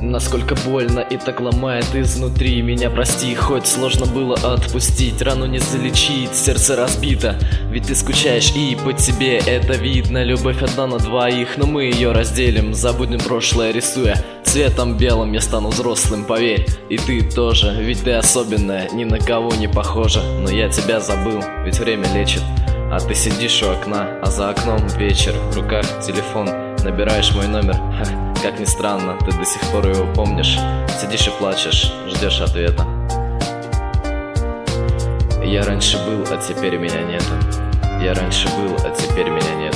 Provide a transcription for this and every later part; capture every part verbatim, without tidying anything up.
Насколько больно и так ломает изнутри. Меня прости, хоть сложно было отпустить. Рану не залечить, сердце разбито. Ведь ты скучаешь и по тебе это видно. Любовь одна на двоих, но мы ее разделим. Забудем прошлое, рисуя цветом белым. Я стану взрослым, поверь, и ты тоже. Ведь ты особенная, ни на кого не похожа. Но я тебя забыл, ведь время лечит. А ты сидишь у окна, а за окном вечер. В руках телефон, набираешь мой номер. Ха, как ни странно, ты до сих пор его помнишь. Сидишь и плачешь, ждешь ответа. Я раньше был, а теперь меня нет. Я раньше был, а теперь меня нет.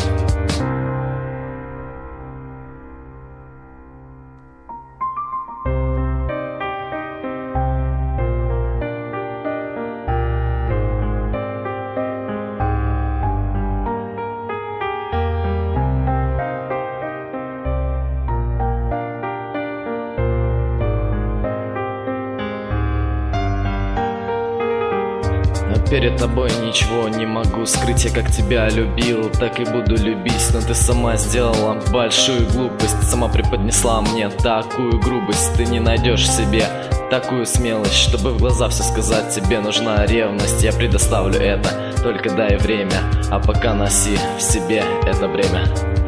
Перед тобой ничего не могу скрыть. Я как тебя любил, так и буду любить. Но ты сама сделала большую глупость. Сама преподнесла мне такую грубость. Ты не найдешь в себе такую смелость, чтобы в глаза все сказать. Тебе нужна ревность, я предоставлю это. Только дай время, а пока носи в себе это бремя.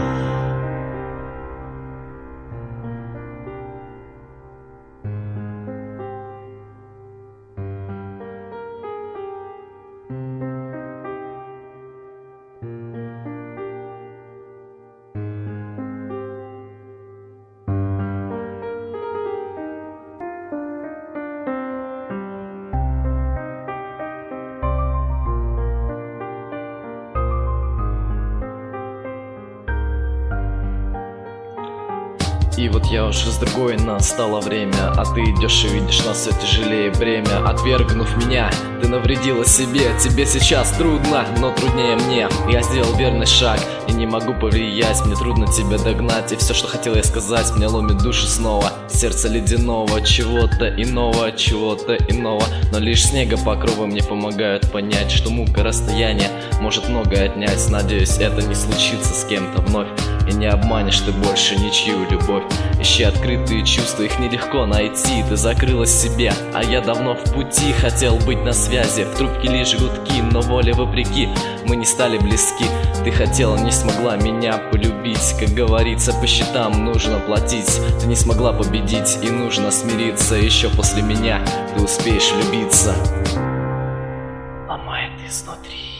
И вот я уже с другой, настало время. А ты идешь и видишь, нас все тяжелее бремя. Отвергнув меня, ты навредила себе. Тебе сейчас трудно, но труднее мне. Я сделал верный шаг и не могу повлиять. Мне трудно тебя догнать, и все, что хотел я сказать, мне ломит душу снова. Сердце ледяного, чего-то иного, чего-то иного. Но лишь снега покровы мне помогают понять, что мука расстояния может многое отнять. Надеюсь, это не случится с кем-то вновь. И не обманешь ты больше ничью любовь. Ищи открытые чувства, их нелегко найти. Ты закрылась в себе, а я давно в пути. Хотел быть на связи, в трубке лишь гудки. Но воле вопреки, мы не стали близки. Ты хотела, не смогла меня полюбить. Как говорится, по счетам нужно платить. Ты не смогла победить, и нужно смириться. Еще после меня ты успеешь влюбиться. Ломает изнутри.